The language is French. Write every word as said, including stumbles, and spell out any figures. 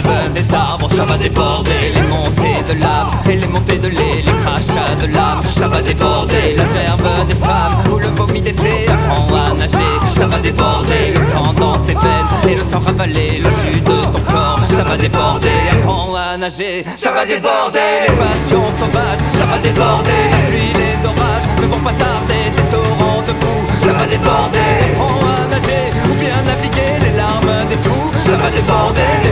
gerbe des arbres, ça va déborder. Les montées de lave et les montées de lait, les crachats de l'âme, ça va déborder. La gerbe des femmes ou le vomi des fées, apprends à nager, ça va déborder. Le sang dans tes veines et le sang ravalé, le jus de ton corps, ça va déborder. Apprends à nager, ça va déborder. Les passions sauvages, ça va déborder. La pluie, les orages ne vont pas tarder. Des torrents de boue, ça va déborder. Apprends à nager ou bien naviguer, les larmes des fous, ça va déborder.